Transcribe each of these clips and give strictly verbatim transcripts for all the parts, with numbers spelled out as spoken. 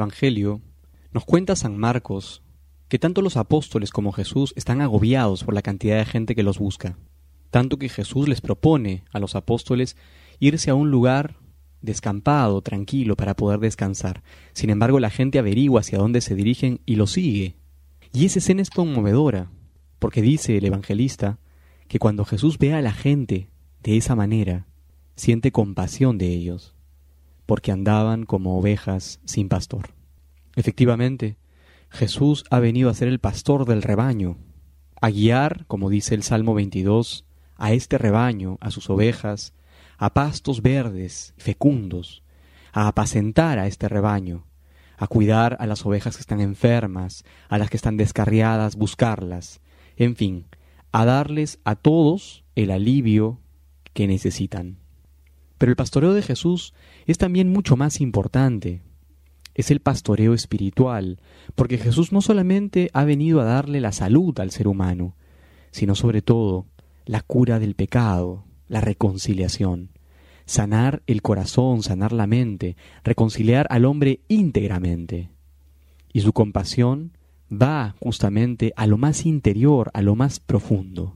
Evangelio, nos cuenta San Marcos que tanto los apóstoles como Jesús están agobiados por la cantidad de gente que los busca, tanto que Jesús les propone a los apóstoles irse a un lugar descampado, tranquilo, para poder descansar. Sin embargo, la gente averigua hacia dónde se dirigen y los sigue. Y esa escena es conmovedora, porque dice el evangelista que cuando Jesús ve a la gente de esa manera, siente compasión de ellos, porque andaban como ovejas sin pastor. Efectivamente, Jesús ha venido a ser el pastor del rebaño, a guiar, como dice el Salmo veintidós, a este rebaño, a sus ovejas, a pastos verdes, fecundos, a apacentar a este rebaño, a cuidar a las ovejas que están enfermas, a las que están descarriadas, buscarlas, en fin, a darles a todos el alivio que necesitan. Pero el pastoreo de Jesús es también mucho más importante. Es el pastoreo espiritual, porque Jesús no solamente ha venido a darle la salud al ser humano, sino sobre todo la cura del pecado, la reconciliación, sanar el corazón, sanar la mente, reconciliar al hombre íntegramente. Y su compasión va justamente a lo más interior, a lo más profundo.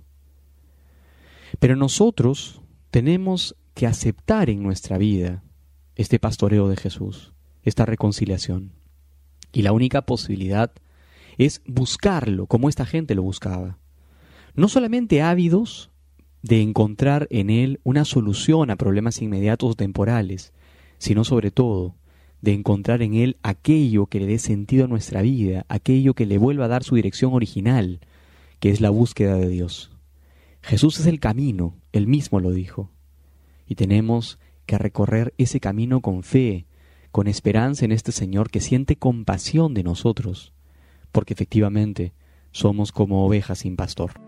Pero nosotros tenemos que aceptar en nuestra vida este pastoreo de Jesús, esta reconciliación. Y la única posibilidad es buscarlo como esta gente lo buscaba. No solamente ávidos de encontrar en Él una solución a problemas inmediatos o temporales, sino sobre todo de encontrar en Él aquello que le dé sentido a nuestra vida, aquello que le vuelva a dar su dirección original, que es la búsqueda de Dios. Jesús es el camino, Él mismo lo dijo, y tenemos que recorrer ese camino con fe, con esperanza en este Señor que siente compasión de nosotros, porque efectivamente somos como ovejas sin pastor.